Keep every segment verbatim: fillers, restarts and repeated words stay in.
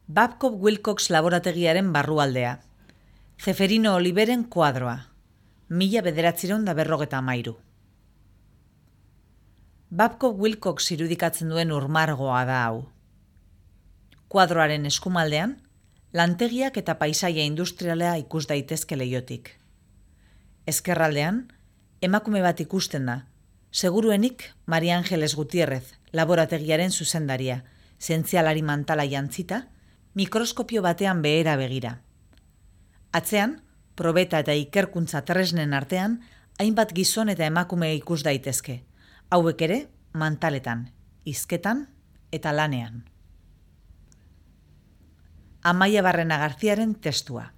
Babcock Wilcox laborategiaren barrualdea. Zeferino Oliveren kuadroa. Mila bederatziron da berrogeta amairu. Babcock Wilcox irudikatzen duen urmargoa da hau. Kuadroaren eskumaldean, lantegiak eta paisaia industrialea ikus daitezke leiotik. Ezkerraldean, emakume bat ikusten da, seguruenik Maria Angeles Gutierrez, laborategiaren zuzendaria, zientzialari mantala jantzita, mikroskopio batean behera begira. Atzean, probeta eta ikerkuntza tresnen artean, hainbat gizon eta emakume ikus daitezke, hauek ere mantaletan, hizketan eta lanean. Amaia Barrena Garziaren testua.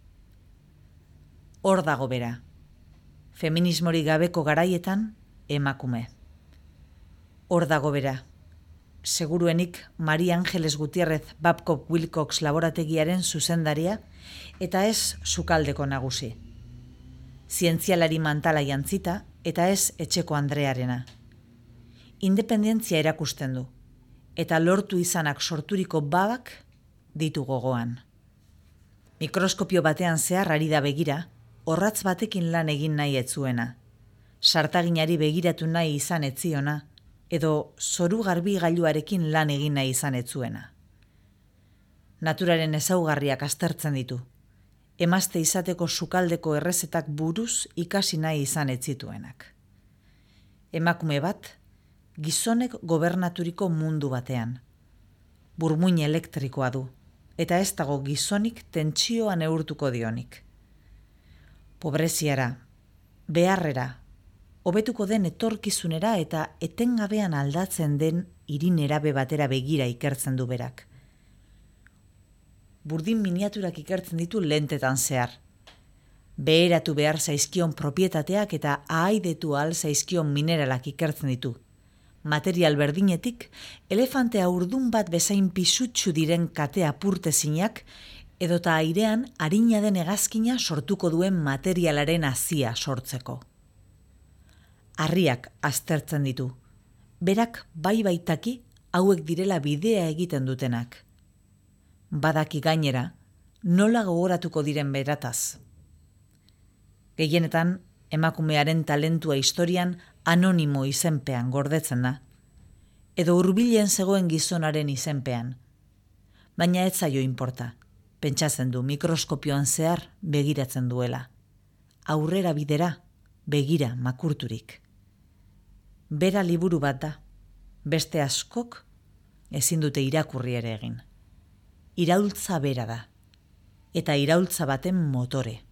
Hor dago bera. Feminismorik gabeko garaietan, emakume. Hor dago bera. Seguruenik Maria Angeles Gutierrez Babcock Wilcox laborategiaren zuzendaria eta ez sukaldeko nagusi. Zientzialari mantala jantzita eta ez etxeko andrearena. Independentzia erakusten du, eta lortu izanak sorturiko babak ditu gogoan. Mikroskopio batean zehar ari da begira, orratz batekin lan egin nahi etzuena. Sartaginari begiratu nahi izan etziona, edo zoru garbi gailuarekin lan egin nahi izan etzuena. Naturaren ezaugarriak aztertzen ditu. Emazte izateko sukaldeko errezetak buruz ikasi nahi izan etzituenak. Emakume bat, gizonek gobernaturiko mundu batean. Burmuin elektrikoa du, eta ez dago gizonik tentsioa neurtuko dionik. Pobreziara, beharrera, hobetuko den etorkizunera eta etengabean aldatzen den irinerabe batera begira ikertzen du berak. Burdin miniaturak ikertzen ditu lentetan zehar. Beheratu behar zaizkion propietateak eta ahaidetu ahal zaizkion mineralak ikertzen ditu. Material berdinetik, elefante urdun bat bezain pisutsu diren kate apurtezinak, edota airean arina den hegazkina sortuko duen materialaren hazia sortzeko. Harriak aztertzen ditu. Berak bai baitaki hauek direla bidea egiten dutenak. Badaki gainera, nola gogoratuko diren berataz. Gehienetan, emakumearen talentua historian anonimo izenpean gordetzen da, edo hurbilen zegoen gizonaren izenpean. Baina ez zaio inporta, pentsatzen du mikroskopioan zehar begiratzen duela. Aurrera bidera, begira makurturik. Bera liburu bat da, beste askok ezin dute irakurri ere egin. Iraultza bera da, eta iraultza baten motore.